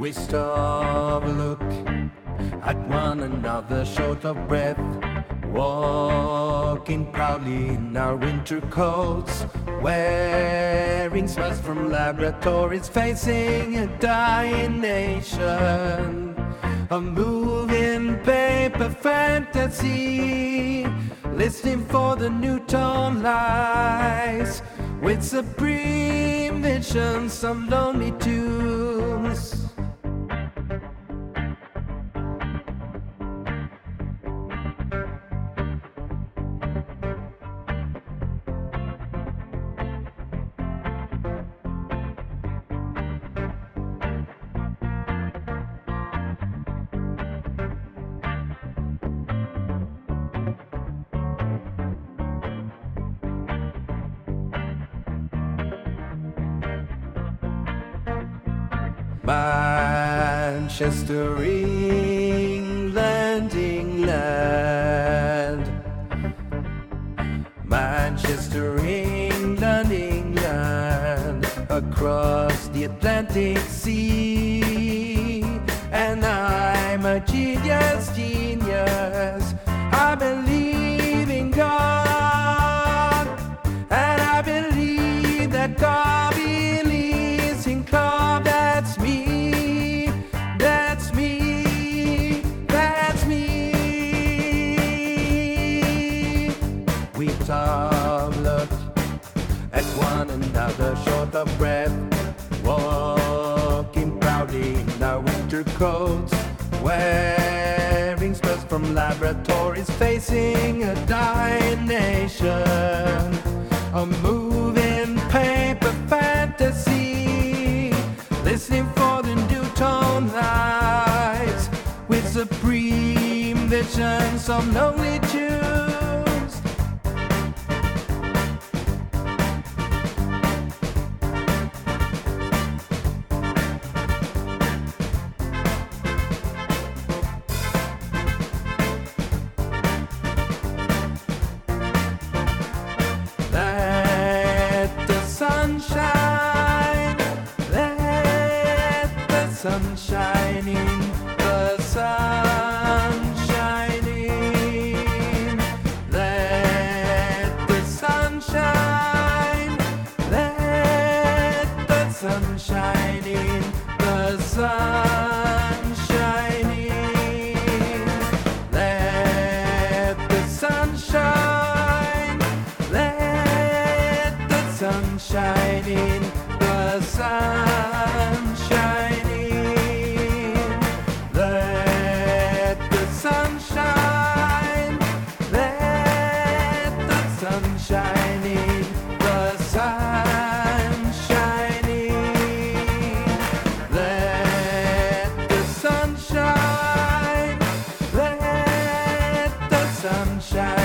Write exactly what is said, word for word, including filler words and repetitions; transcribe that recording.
We stop, look at one another, short of breath, walking proudly in our winter coats, wearing smiles from laboratories, facing a dying nation, a moving paper fantasy, listening for the new tone lies, with supreme visions, some lonely tunes. Manchester, England, England. Manchester, England, England. Across the Atlantic Sea. And I'm a genius, genius. I believe in God. And I believe that God believes in Club. That's me. That's me, that's me. We all looked at one another, short of breath, walking proudly in our winter coats, wearing spells from laboratories, facing a dying nation, a moving paper fantasy, listening for the new tone lights, with supreme visions of lonely tunes. Let the sun shine, let the sun shine in, the sun shining. Let the sun shine, let the sun shine in, the sun shining. Let the sun shine, let the sun shine in, the sun shining. Let the sun shine, let the sun shine in, the sun shining. Let the sun shine, let the sun shine.